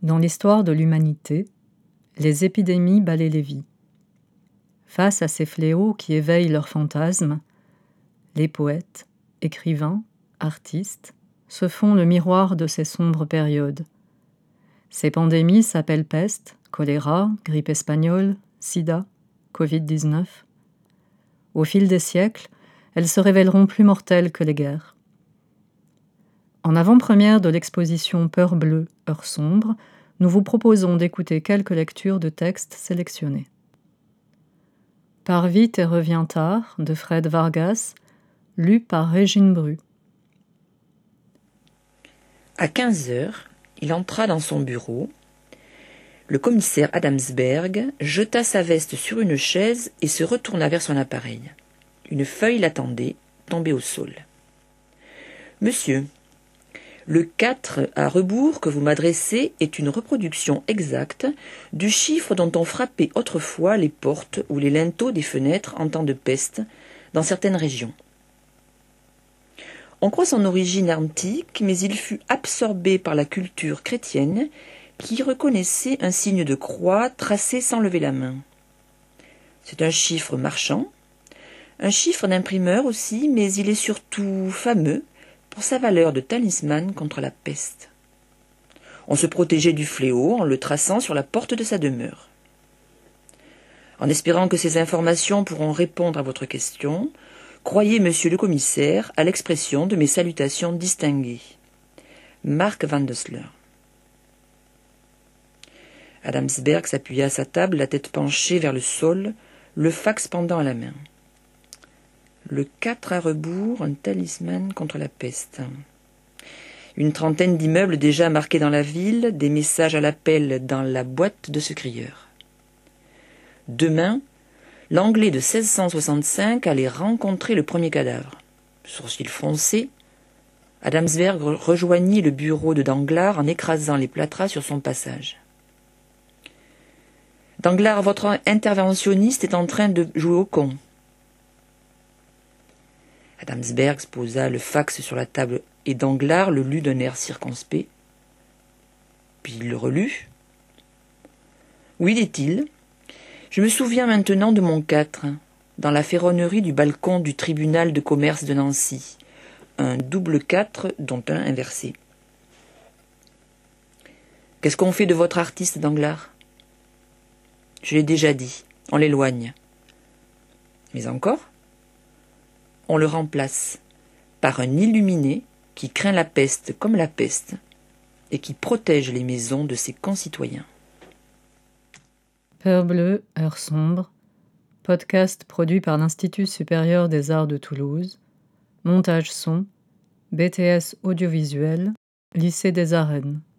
Dans l'histoire de l'humanité, les épidémies balaient les vies. Face à ces fléaux qui éveillent leurs fantasmes, les poètes, écrivains, artistes se font le miroir de ces sombres périodes. Ces pandémies s'appellent peste, choléra, grippe espagnole, sida, Covid-19. Au fil des siècles, elles se révéleront plus mortelles que les guerres. En avant-première de l'exposition Peur bleue, heure sombre, nous vous proposons d'écouter quelques lectures de textes sélectionnés. Pars vite et reviens tard, de Fred Vargas, lu par Régine Bru. À 15 heures, il entra dans son bureau. Le commissaire Adamsberg jeta sa veste sur une chaise et se retourna vers son appareil. Une feuille l'attendait, tombée au sol. « Monsieur, le 4 à rebours que vous m'adressez est une reproduction exacte du chiffre dont on frappait autrefois les portes ou les linteaux des fenêtres en temps de peste dans certaines régions. On croit son origine antique, mais il fut absorbé par la culture chrétienne qui reconnaissait un signe de croix tracé sans lever la main. C'est un chiffre marchand, un chiffre d'imprimeur aussi, mais il est surtout fameux pour sa valeur de talisman contre la peste. On se protégeait du fléau en le traçant sur la porte de sa demeure. En espérant que ces informations pourront répondre à votre question, croyez, monsieur le commissaire, à l'expression de mes salutations distinguées. Marc Van Dessler. Adamsberg s'appuya à sa table, la tête penchée vers le sol, le fax pendant à la main. Le 4 à rebours, un talisman contre la peste. Une trentaine d'immeubles déjà marqués dans la ville, des messages à l'appel dans la boîte de ce crieur. Demain, l'Anglais de 1665 allait rencontrer le premier cadavre. Sourcils froncés, Adamsberg rejoignit le bureau de Danglars en écrasant les plâtras sur son passage. « Danglars, votre interventionniste est en train de jouer au con. » Adamsberg posa le fax sur la table et Danglars le lut d'un air circonspect. Puis il le relut. « Oui, dit-il, je me souviens maintenant de mon 4, dans la ferronnerie du balcon du tribunal de commerce de Nancy, un double 4 dont un inversé. Qu'est-ce qu'on fait de votre artiste, Danglars ? Je l'ai déjà dit, on l'éloigne. Mais encore ? On le remplace par un illuminé qui craint la peste comme la peste et qui protège les maisons de ses concitoyens. Peur bleue, heure sombre, podcast produit par l'Institut supérieur des arts de Toulouse, montage son, BTS audiovisuel, lycée des Arènes.